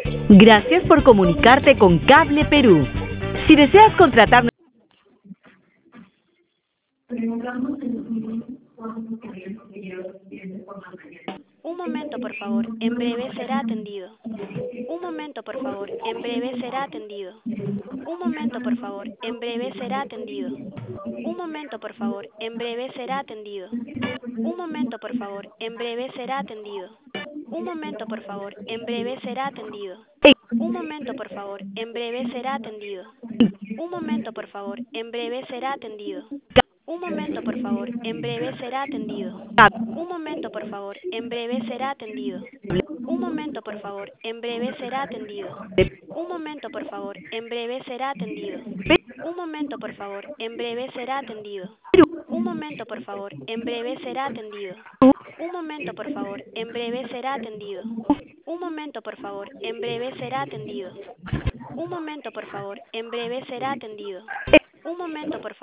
Gracias por comunicarte con Cable Perú. Si deseas contratar... Un momento, por favor. En breve será atendido. Un momento, por favor. En breve será atendido. Un momento, por favor. En breve será atendido. Un momento, por favor. En breve será atendido. Un momento, por favor. En breve será atendido. Un momento, por favor. En breve será atendido. Un momento, por favor. En breve será atendido. Un momento, por favor. En breve será atendido. Un momento, por favor. En breve será atendido. Un momento, por favor. En breve será atendido. Un momento, por favor. En breve será atendido. Un momento, por favor. En breve será atendido. Un momento, por favor. En breve será atendido. Un momento, por favor. En breve será atendido. Un momento, por favor. En breve será atendido. Un momento, por favor. En breve será atendido. Un momento, por favor. En breve será atendido. Un momento, por favor.